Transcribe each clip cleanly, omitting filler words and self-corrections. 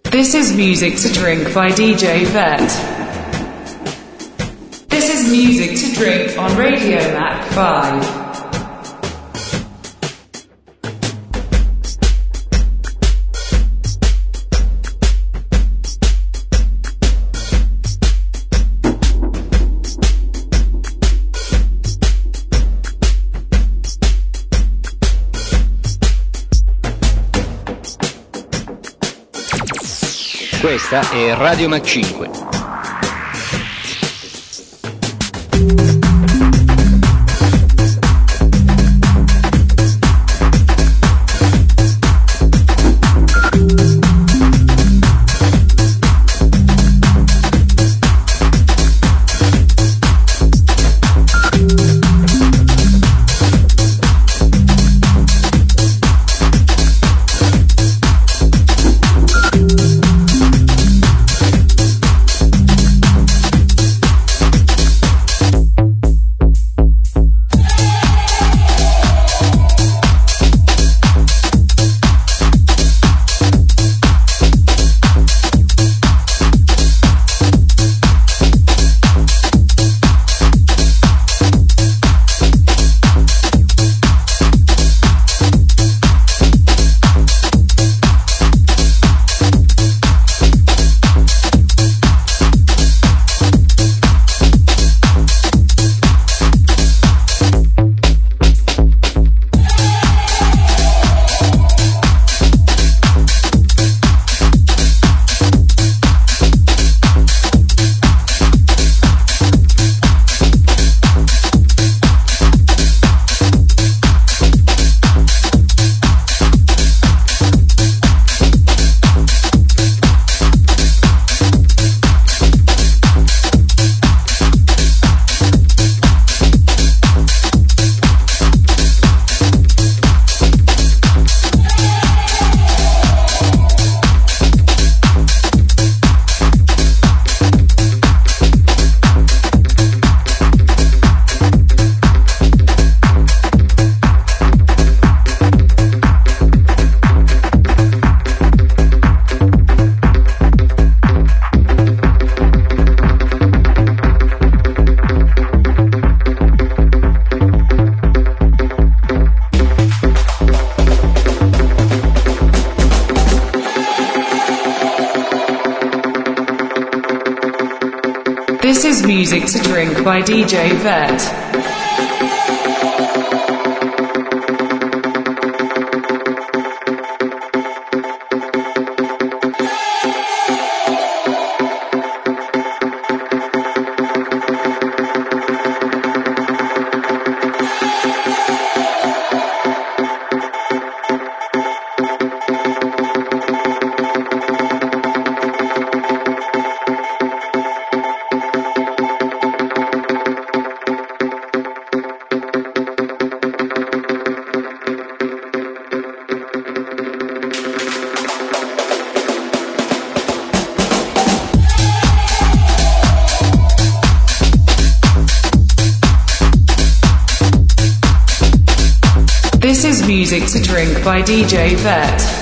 This is Music to Drink by DJ Vet. This is Music to Drink on Radio Mac 5. Questa è Radio Mac 5. This is Music to Drink by DJ Vet. This is Music to Drink by DJ Vet.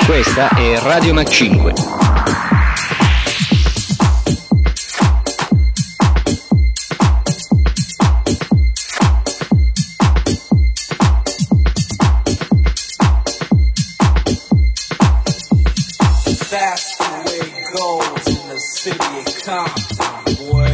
Questa è Radio Mac 5. That's the way it goes in the city of Compton, boy.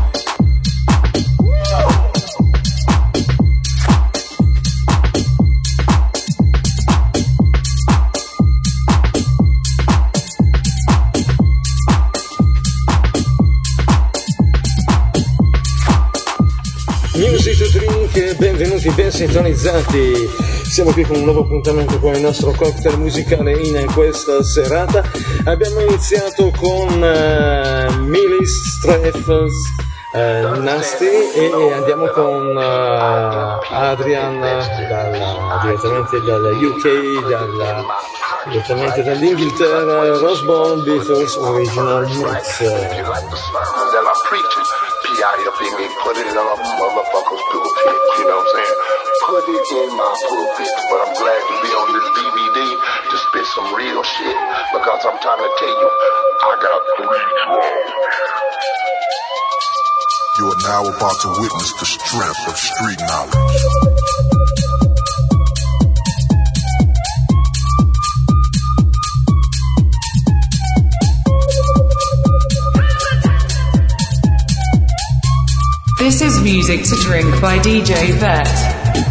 Music to Drink, benvenuti, ben sintonizzati. Siamo qui con un nuovo appuntamento con il nostro cocktail musicale in questa serata. Abbiamo iniziato con Millie Strephens, Nasty, e andiamo con Adrian direttamente dalla UK, direttamente dall'Inghilterra, Rosebone Beatles Original Mix. Out here, baby, put it in a motherfucker's pulpit, you know what I'm saying? Put it in my pulpit, but I'm glad to be on this DVD to spit some real shit, because I'm trying to tell you, I got 3 draws. You are now about to witness the strength of street knowledge. This is Music to Drink by DJ Vet.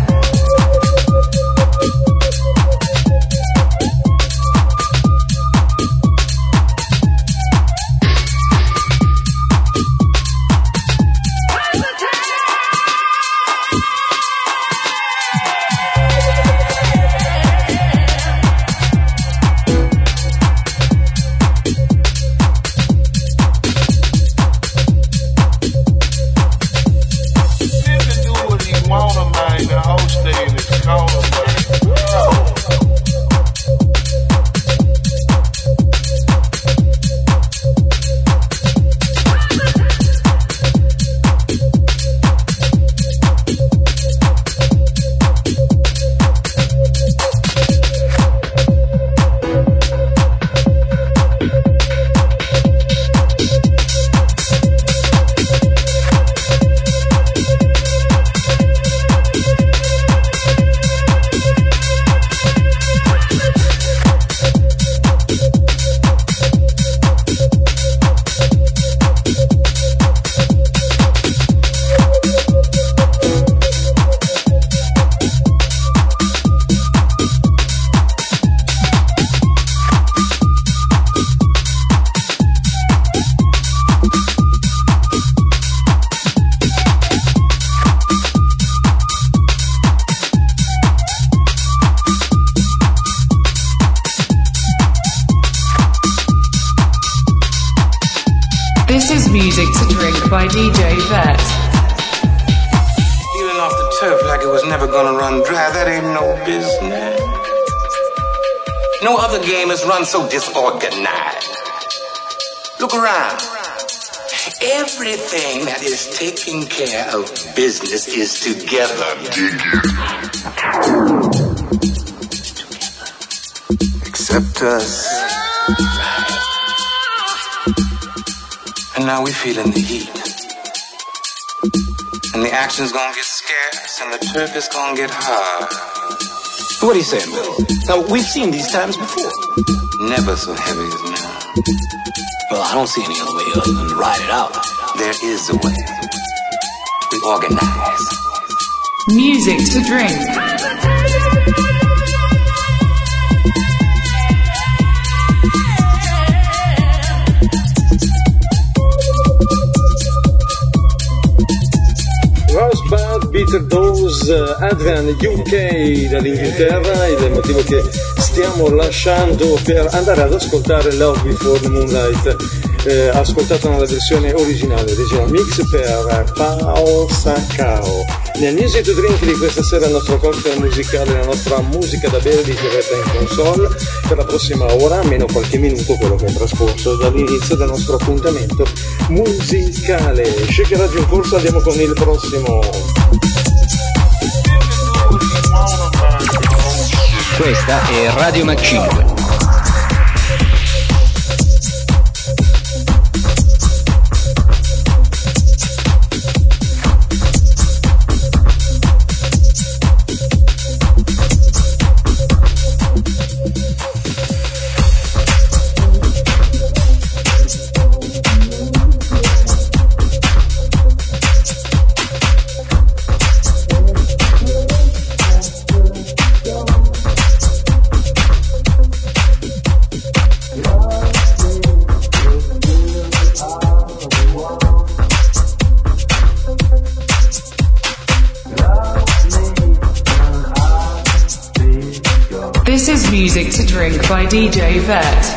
This is Music to Drink by DJ Vet. Dealing off the turf like it was never gonna run dry, that ain't no business. No other game has run so disorganized. Look around. Everything that is taking care of business is together. Except us. And now we feeling the heat. And the action's gonna get scarce and the turf is gonna get hard. What do you say, Bill? Now, we've seen these times before. Never so heavy as now. Well, I don't see any other way other than to ride it out. There is a way. We organize. Music to Drink. Rosebud, Bitter Dose, Adrian, UK dall'Inghilterra, il motivo che stiamo lasciando per andare ad ascoltare Love Before the Moonlight. Ascoltato nella versione originale mix per Pao Sacao. Nel Music to Drink di questa sera il nostro cocktail musicale, la nostra musica da bere di diretta in console per la prossima ora, almeno qualche minuto, quello che è trascorso dall'inizio del nostro appuntamento musicale. Shake Radio in corso, andiamo con il prossimo. Questa è Radio Mac 5. Music to Drink by DJ Vet.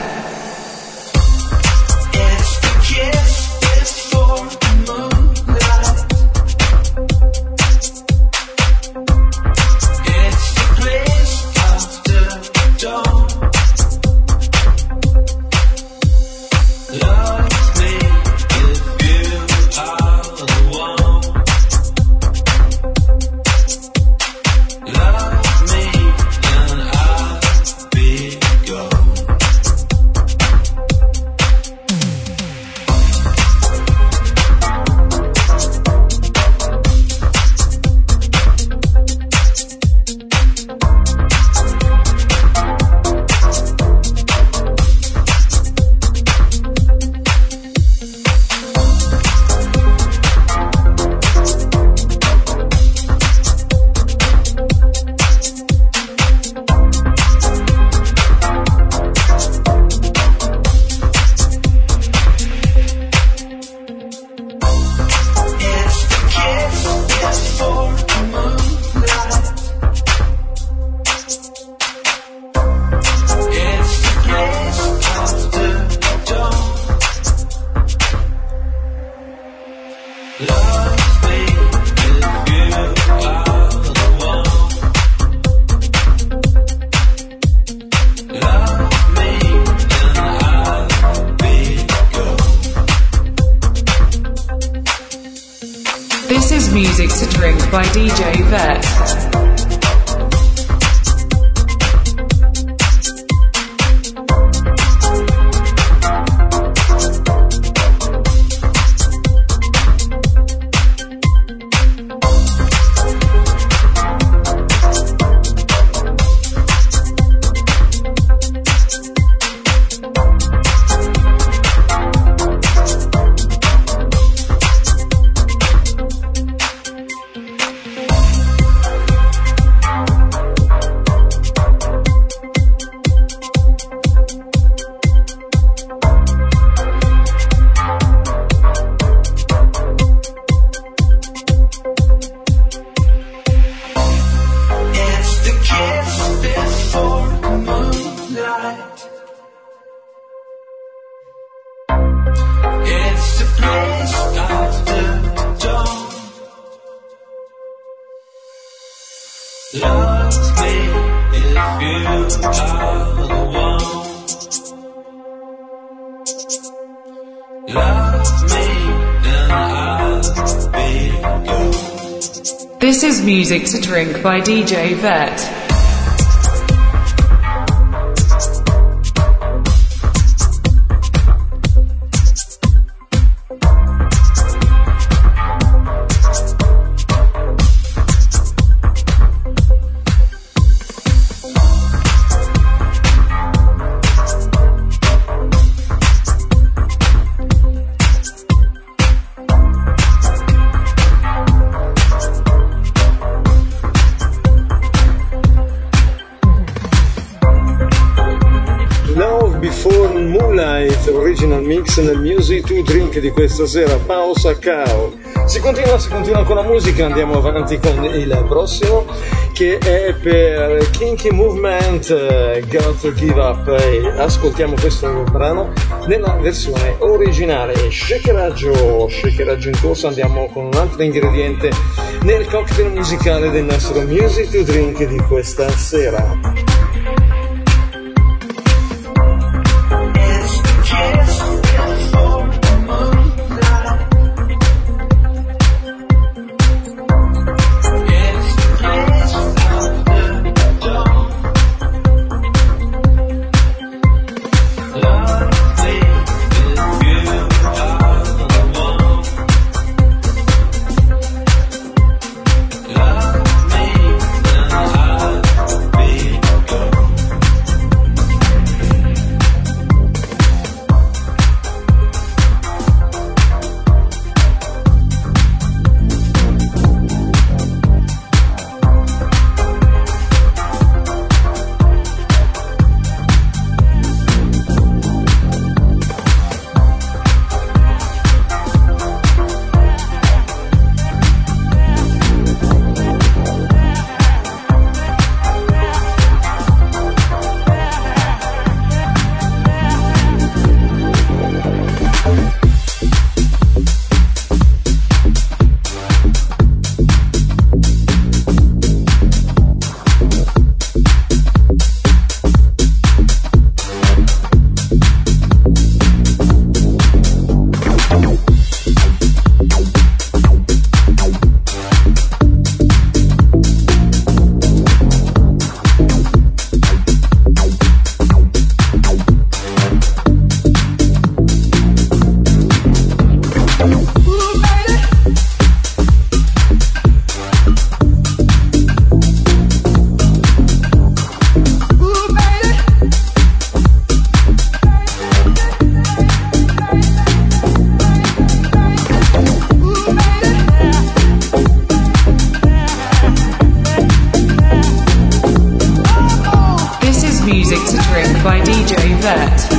This is Music to Drink by DJ Vet. This is Music to Drink by DJ Vet. Original mix nel Music to Drink di questa sera, Pao Saccao. Si continua con la musica, andiamo avanti con il prossimo che è per Kinky Movement, Got to Give Up, e ascoltiamo questo brano nella versione originale. Shakeraggio in corso, andiamo con un altro ingrediente nel cocktail musicale del nostro Music to Drink di questa sera. Go. Drink by DJ Vet.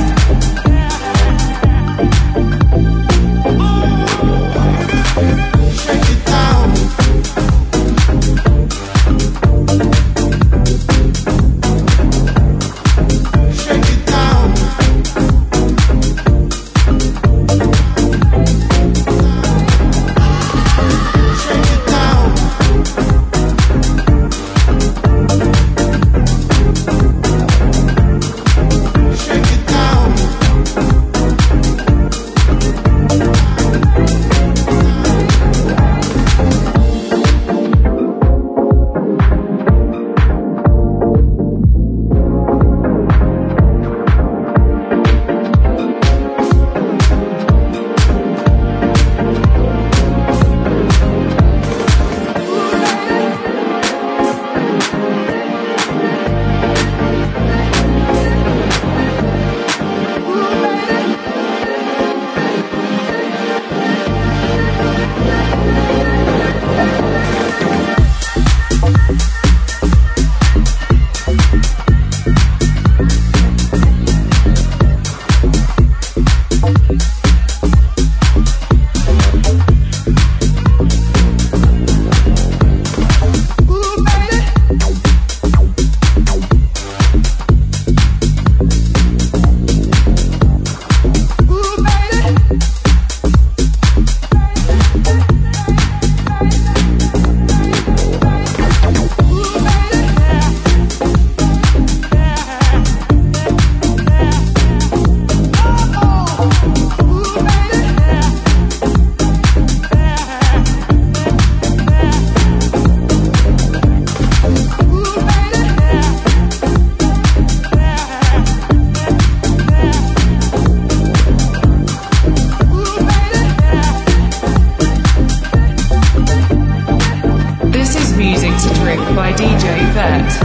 By DJ Vet.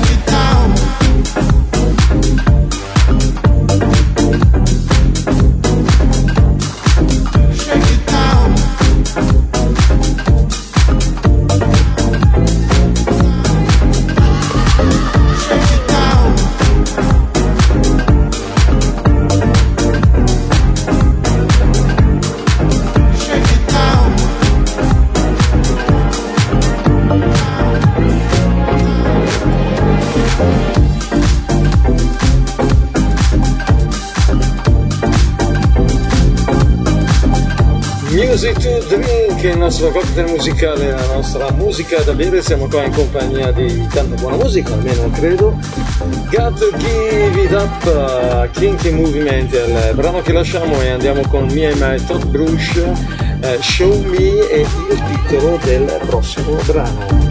Music to Drink, il nostro cocktail musicale, la nostra musica da bere. Siamo qua in compagnia di tanta buona musica, almeno credo. Got to Give It Up, Kinky Movement, il brano che lasciamo, e andiamo con Me and My Todd Bruce, Show Me è il titolo del prossimo brano.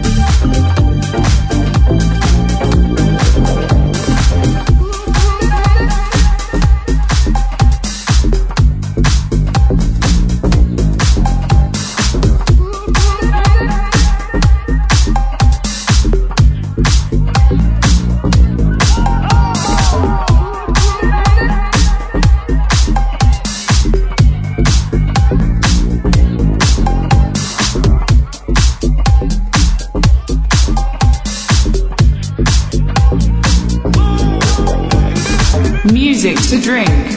Music to drink.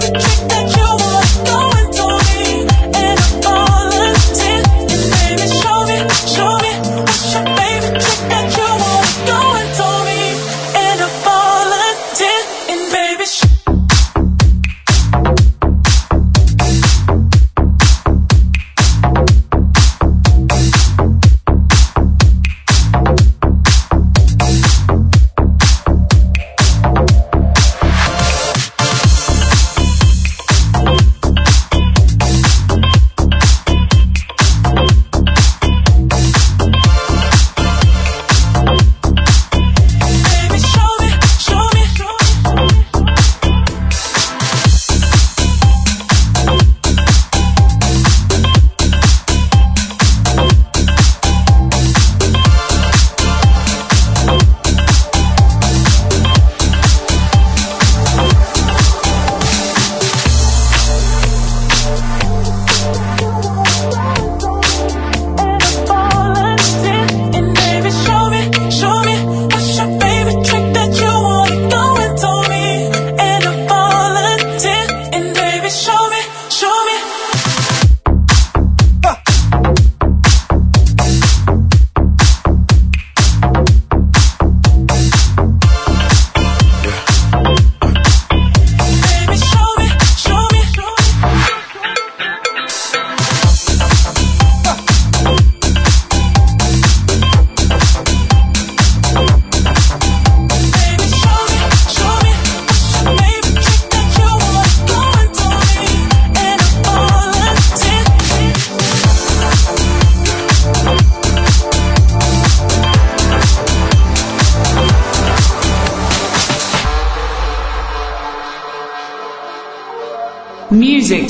Show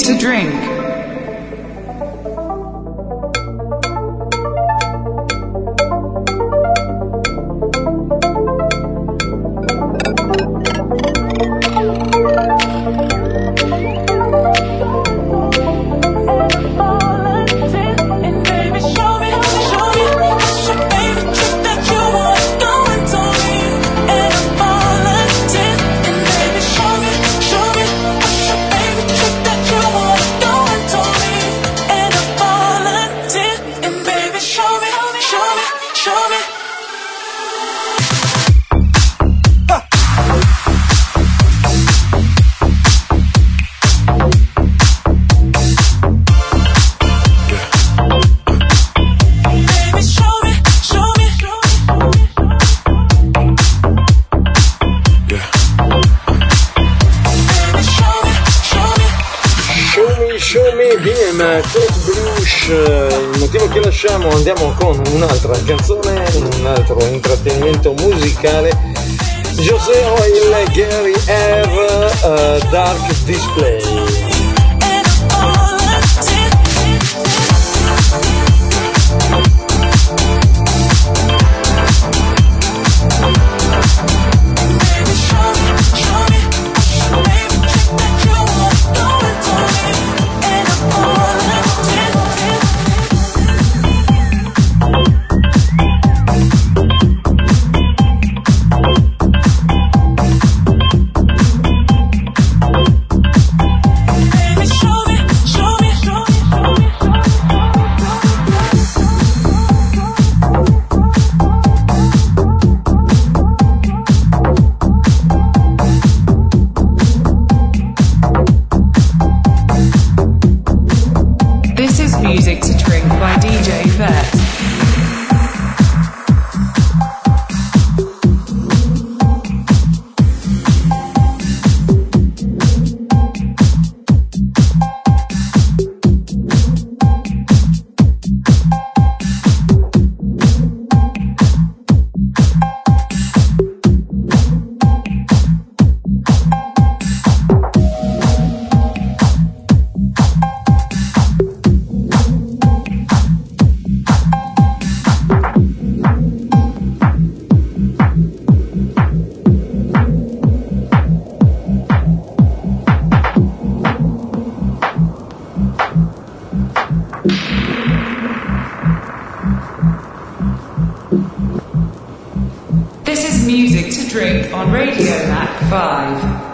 to drink. Il motivo che lasciamo, andiamo con un'altra canzone, un altro intrattenimento musicale. José Oil, Gary Air, Dark Display. On Radio Mac 5.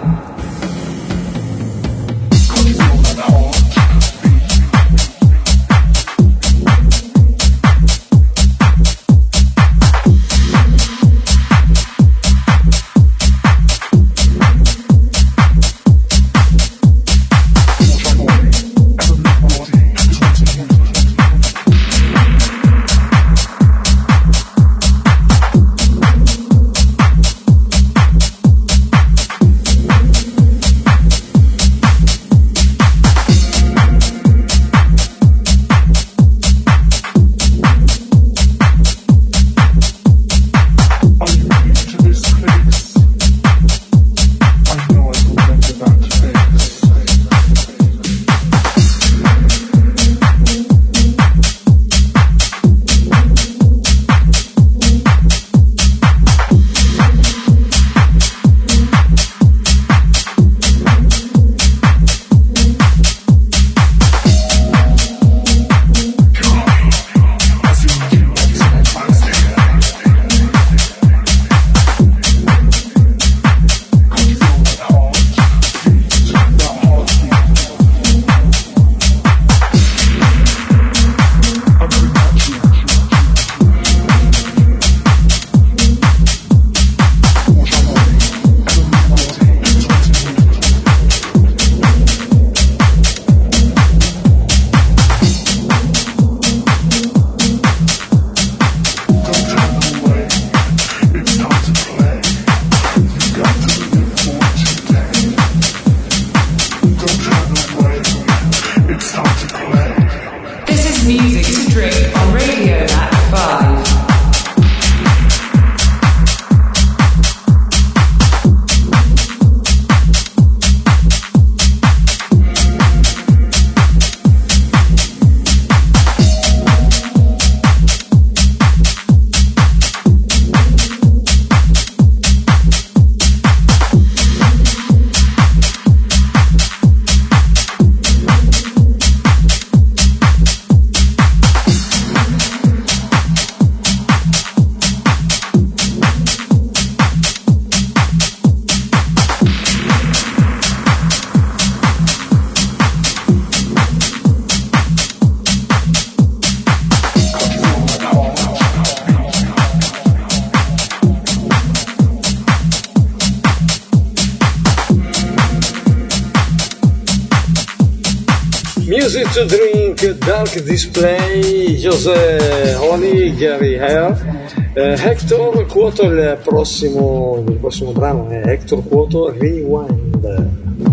Music to Drink, Dark Display, José Holly, Gary Hare, Hector Quoto, il prossimo brano è Hector Quoto, Rewind.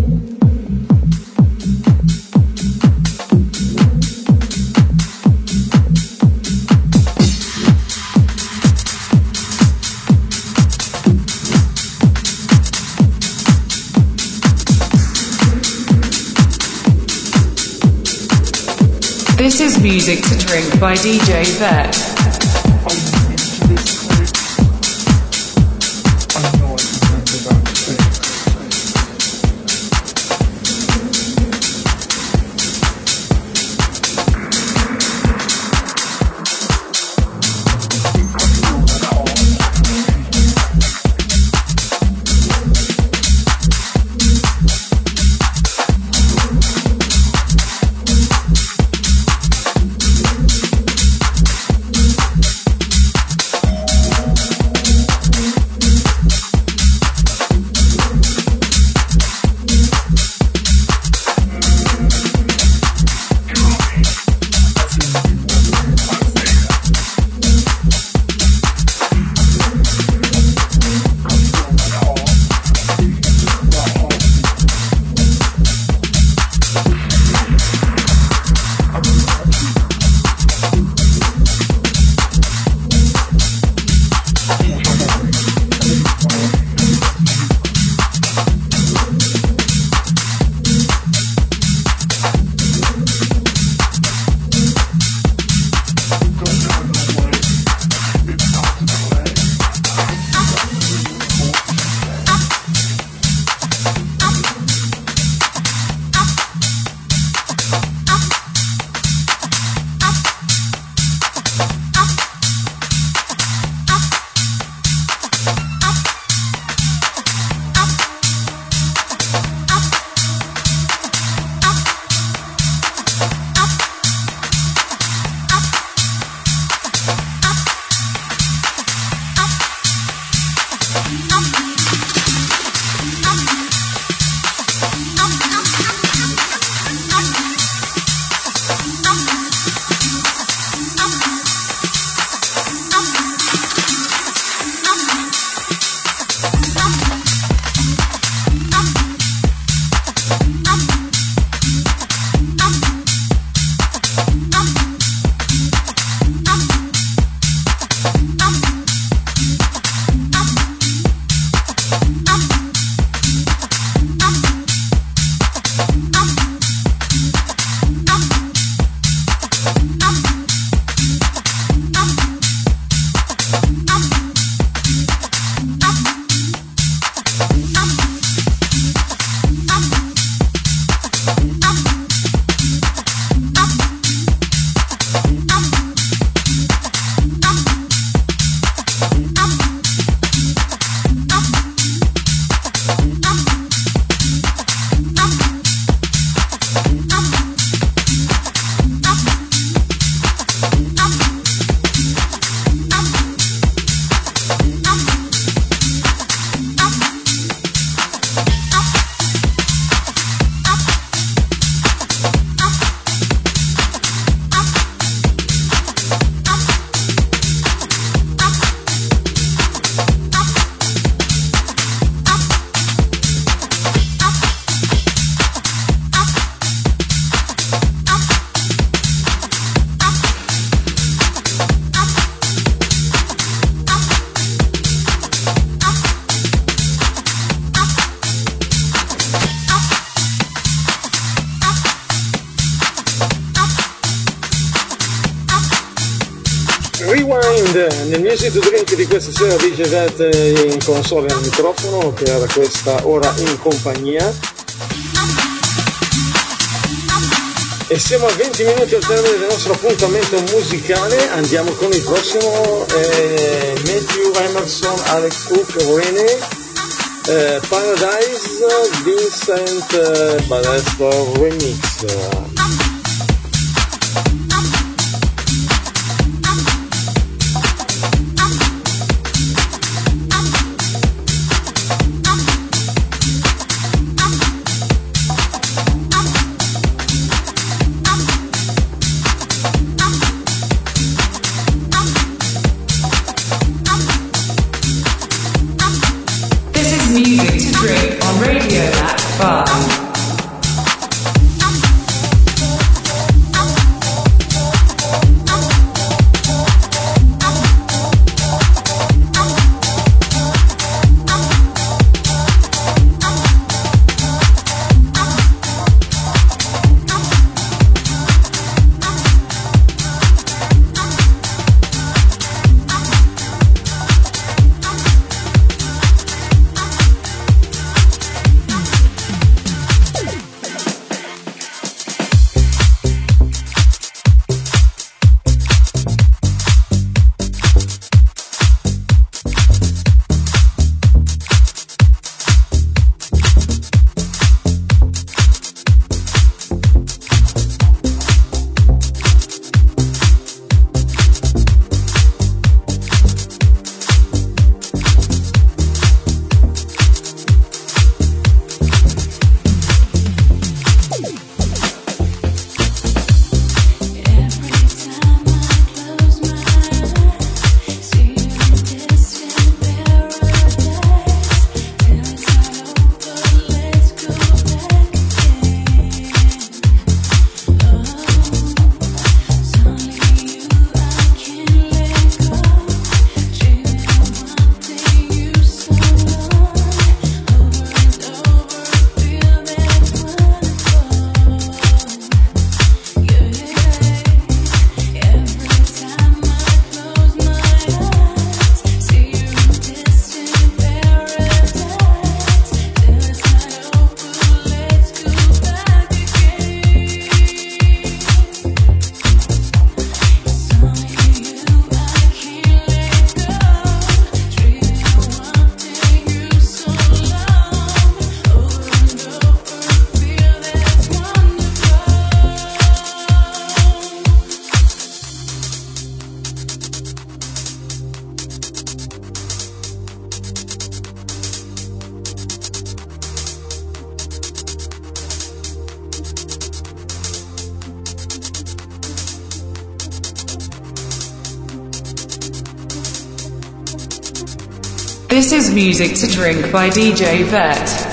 This is Music to Drink by DJ Vet. Nel Music to Drink di questa sera DJ Vet in console al microfono per questa ora in compagnia e siamo a 20 minuti al termine del nostro appuntamento musicale. Andiamo con il prossimo Matthew Emerson, Alex Cook, Renee, Paradise, Vincent Ballester Remix. This is Music to Drink by DJ Vet.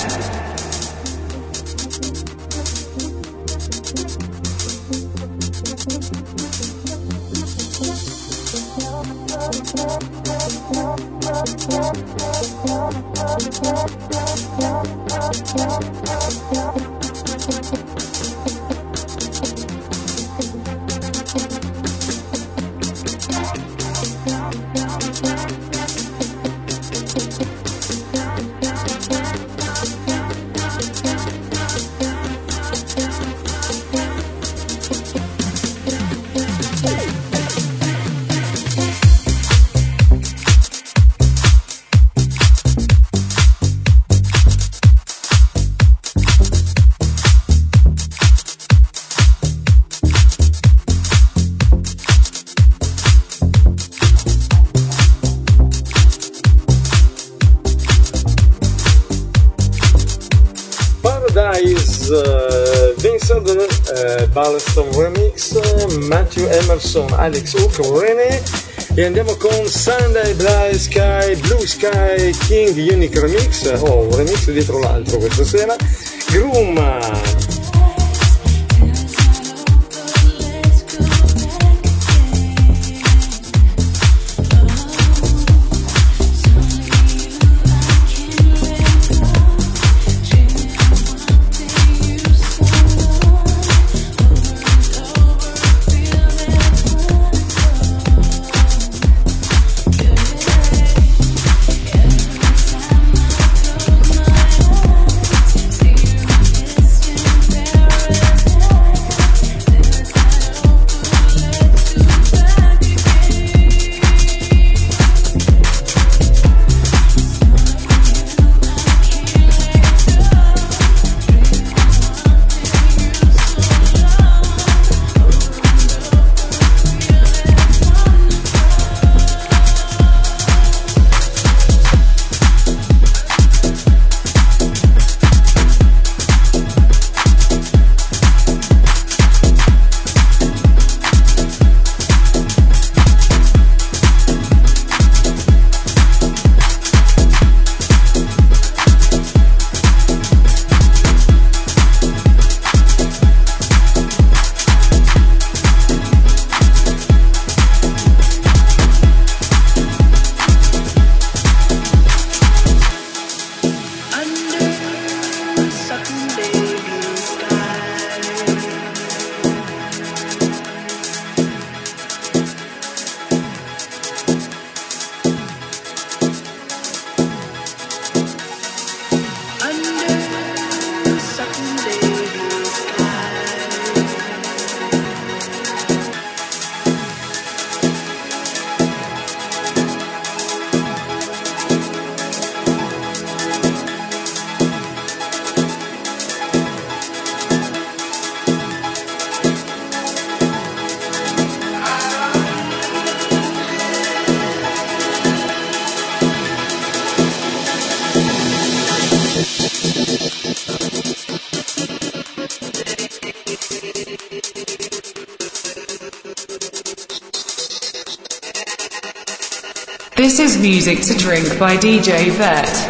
Balleston Remix, Matthew Emerson, Alex Hook, René, e andiamo con Sunday, Blue Sky, King Unique Remix, un remix dietro l'altro questa sera, Groom. This is Music to Drink by DJ Vet.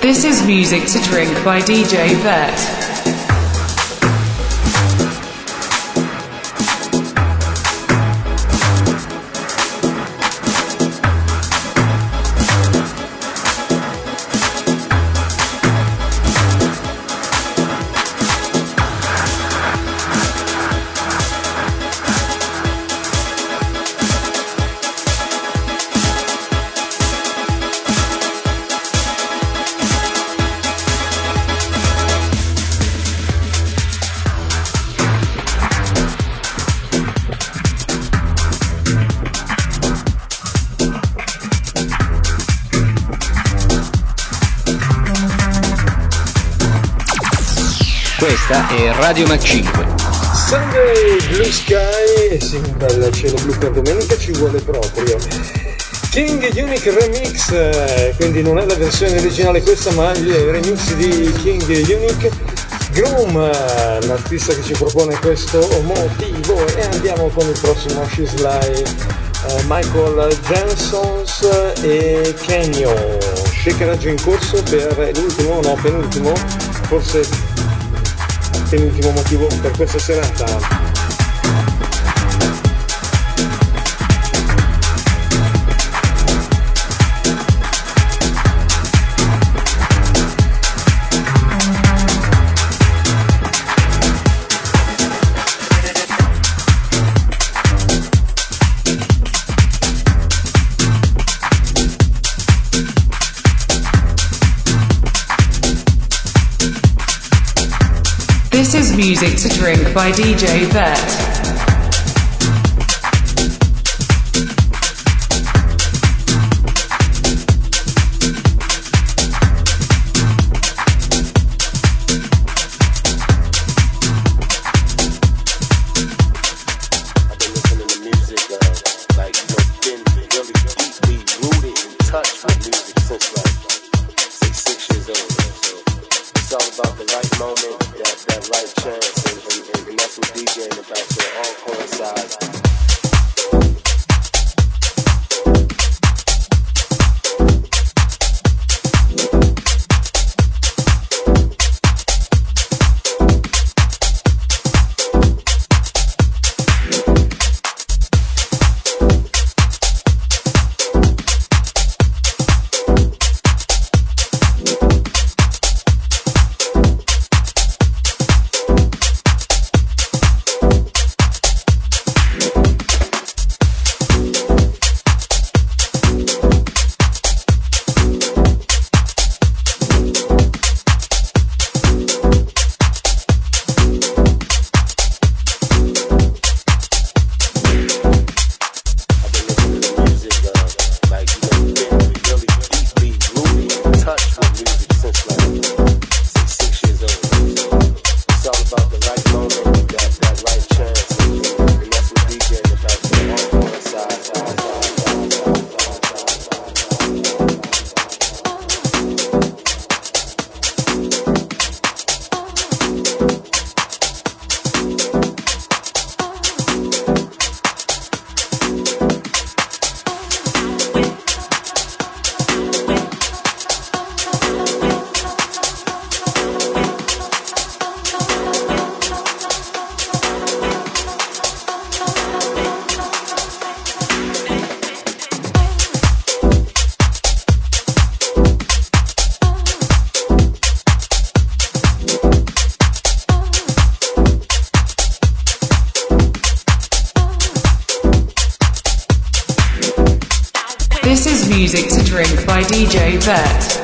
This is Music to Drink by DJ Vet. Questa è Radio Mac 5. Sunday Blue Sky, sì, un bel cielo blu per domenica ci vuole proprio. King Unique Remix, quindi non è la versione originale questa, ma il remix di King Unique. Groom, l'artista che ci propone questo motivo, e andiamo con il prossimo She's Like Michael Jansons e Canyon. Shakeraggio in corso per l'ultimo, no, penultimo, forse penultimo motivo per questa serata. This is Music to Drink by DJ Vet. This is Music to Drink by DJ Vet.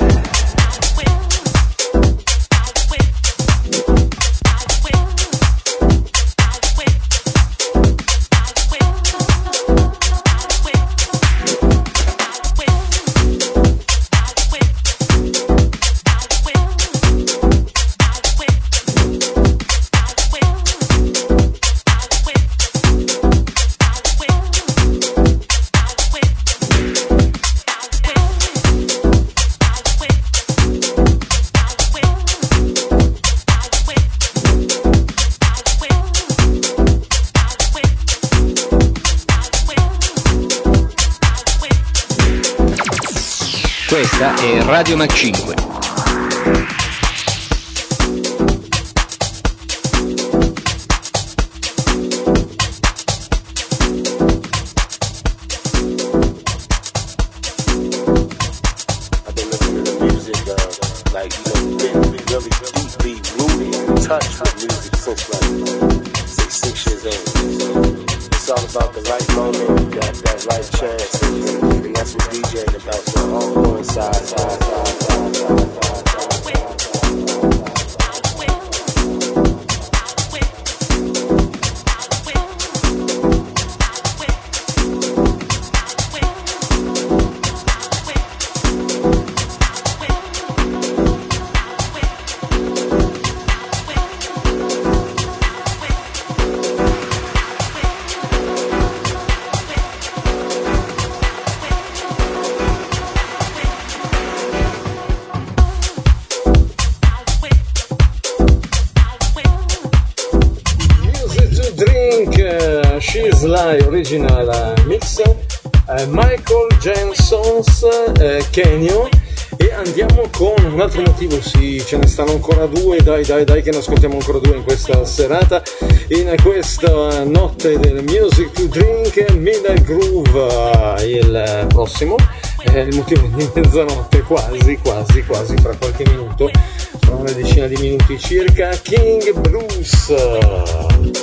Questa è Radio Mac 5. Original mix, Michael Jackson's Canyon. E andiamo con un altro motivo, sì, ce ne stanno ancora due, dai che ne ascoltiamo ancora due in questa serata, in questa notte del Music to Drink. Midnight Groove il prossimo, il motivo di mezzanotte, quasi fra qualche minuto, fra una decina di minuti circa, King Bruce.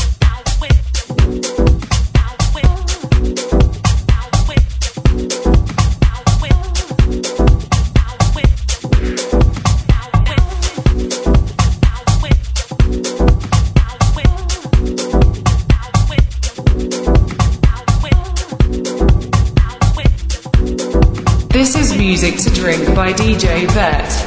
This is Music to Drink by DJ Vet.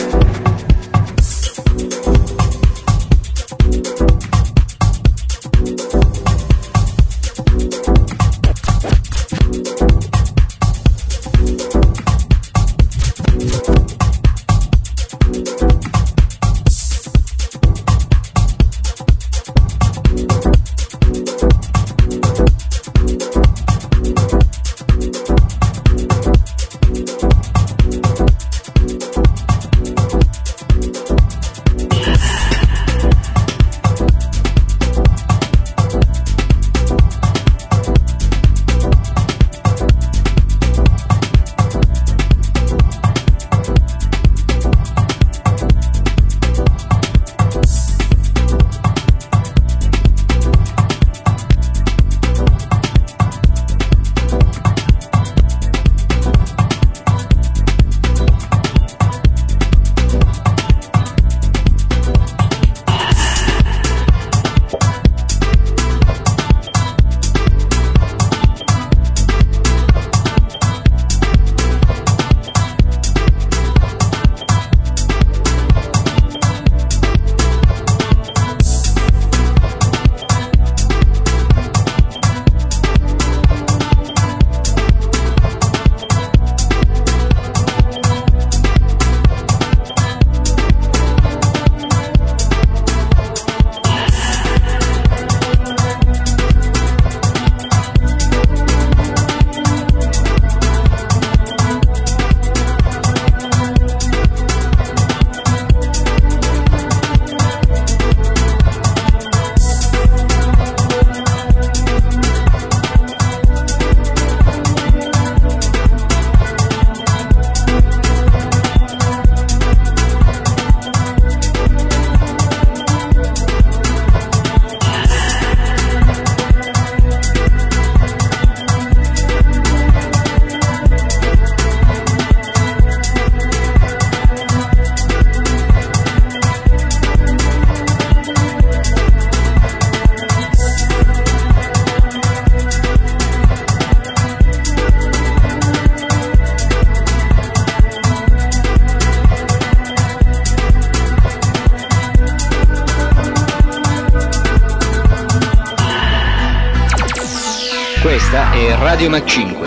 Questa è Radio Mac 5.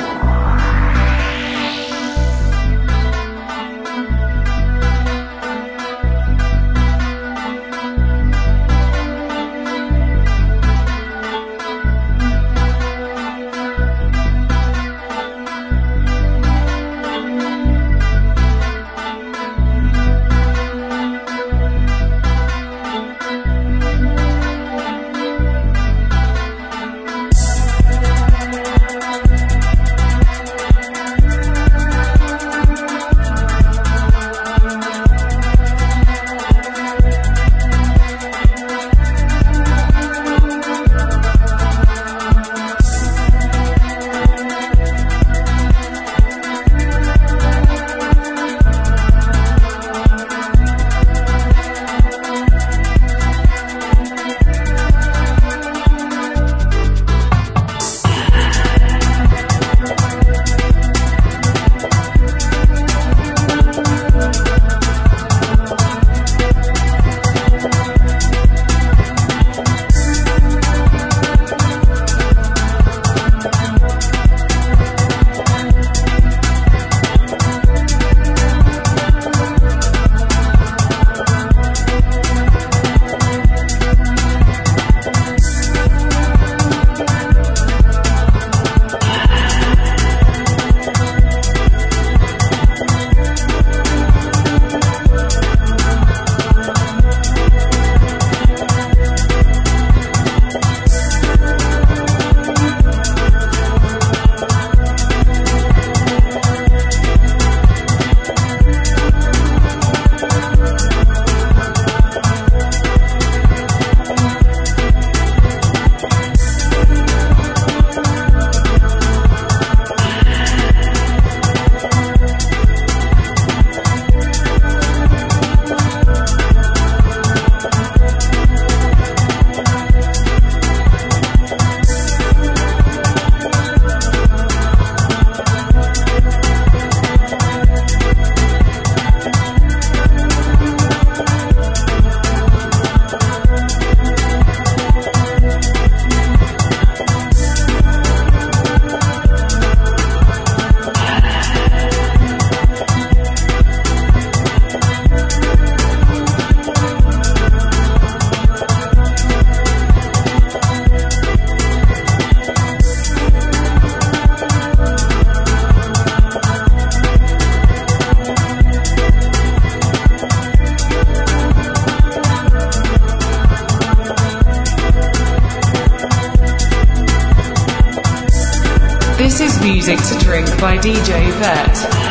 This is Music to Drink by DJ Vet.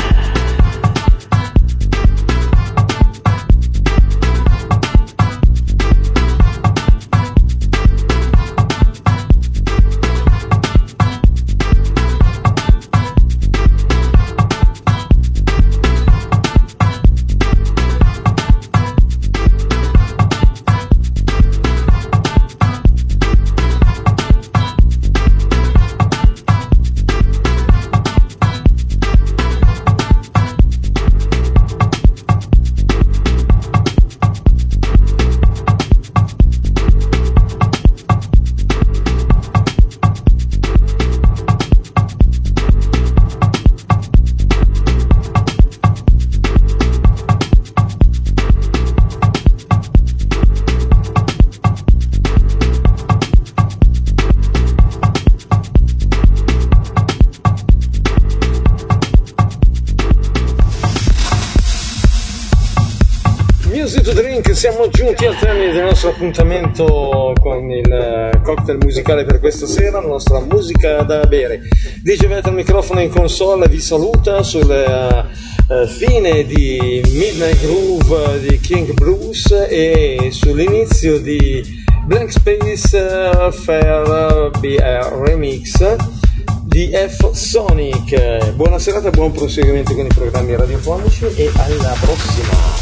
Siamo giunti al termine del nostro appuntamento con il cocktail musicale per questa sera, la nostra musica da bere. DJ Vet al microfono in console vi saluta sulla fine di Midnight Groove di King Bruce e sull'inizio di Blank Space Fair BR Remix di F Sonic. Buona serata, buon proseguimento con i programmi radiofonici e alla prossima.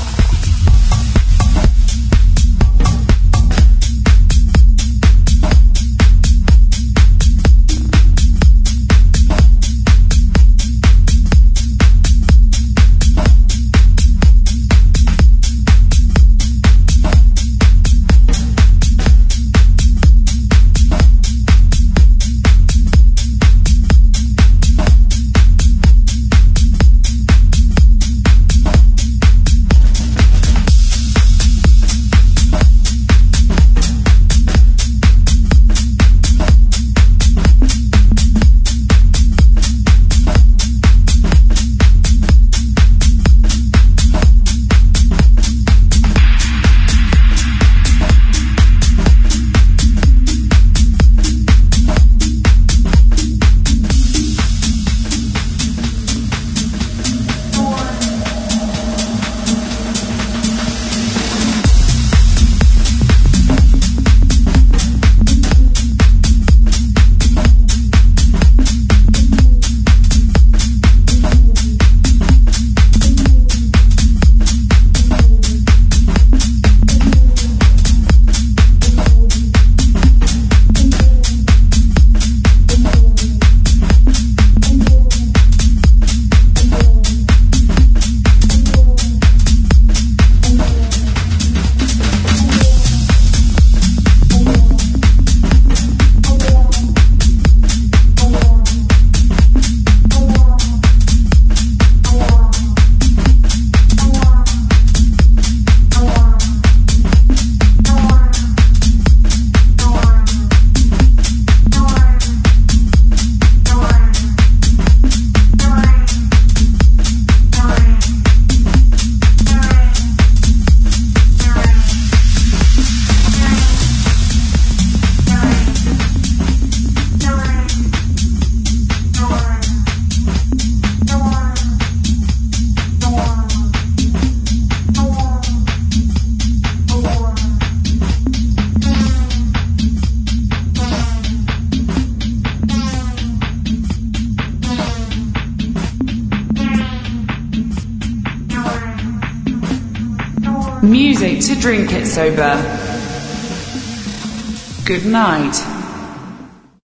Music to drink it sober. Good night.